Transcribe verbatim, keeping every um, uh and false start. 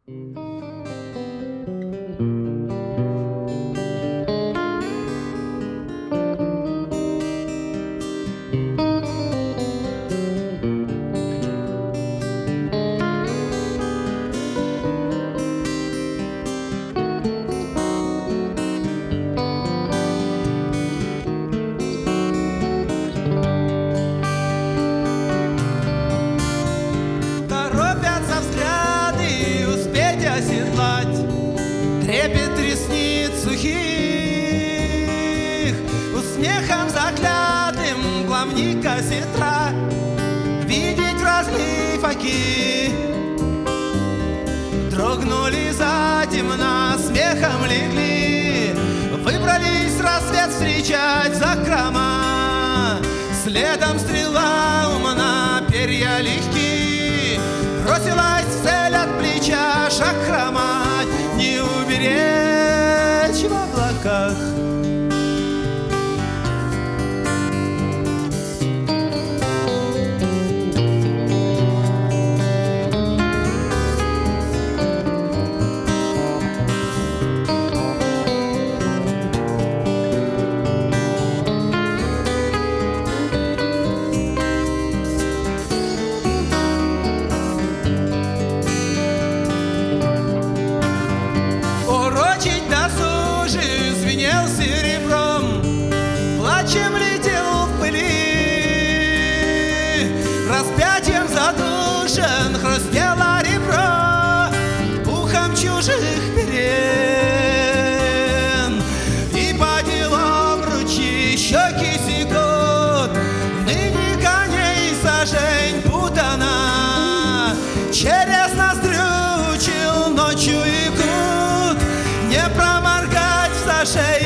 Трепет ресниц сухих, усмехом заклятым главника сестра, видеть разлив оки. Дрогнули затемно, смехом легли, выбрались рассвет встречать закрома. Следом стрела умна, перья легки, бросилась в цель от плеча, шаг хромать, не уберечь в облаках. Звенел серебром, плачем летел в пыли, распятием задушен хрустело ребро ухом чужих перен. И по делам ручьи щеки секут, ныне коней сажень путана, через ноздрю учил ночью икут, не проморгать за шею